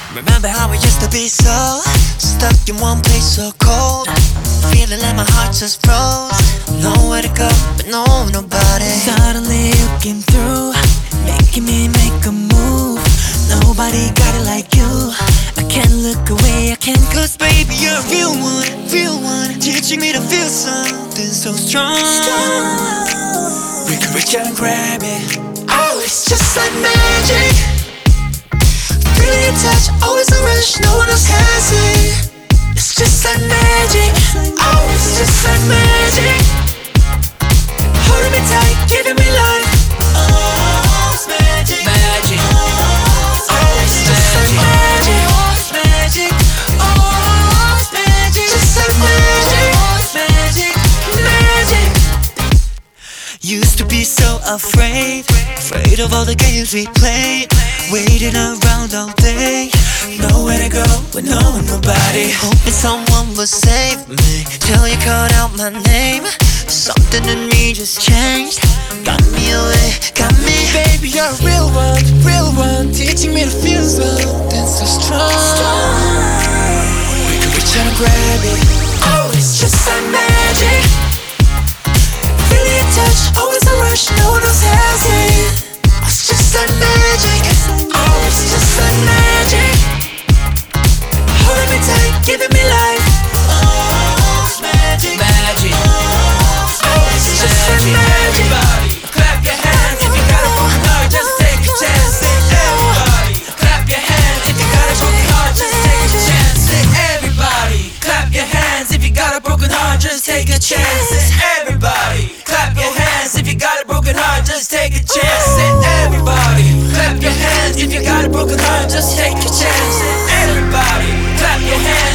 Remember how we used to be so stuck in one place so cold, feeling like my heart just froze. Nowhere to go, but nobody. Suddenly you came through, making me make a move. Nobody got it like you. I can't look away, I can't. Cause baby you're a real one, teaching me to feel something so strong. We can reach out and grab it. Oh, it's just like magic. Feeling your touch, always a rush, no one else has it. It's just like magic. Oh, it's just like magic. Holding me tight, giving me life. Oh, it's magic. Magic. Oh, it's just like magic. Magic. Oh, it's magic. Just like magic. Magic. Magic. Used to be so afraid of all the games we played, waiting around all day, nowhere to go with nobody. Hoping someone will save me till you called out my name. Something in me just changed, got me away, got me. Baby, you're a real one, teaching me to feel something so strong. We can reach out and grab it. Oh, it's just like magic. Feeling your touch, always a rush, no one else has it. It's just like magic. Oh, it's just like magic. Holding me tight, giving me life. Oh, it's magic. Magic. Oh, it's just like magic. Everybody, clap your hands if you got a broken heart, just take a chance. Everybody, clap your hands if you got a broken heart, just take a chance. Everybody, clap your hands if you got a broken heart, just take a chance. Everybody, clap your hands if you got a broken heart, just take a chance. Everybody, clap your hands if you got a broken heart, just take a chance. Everybody, clap your hands.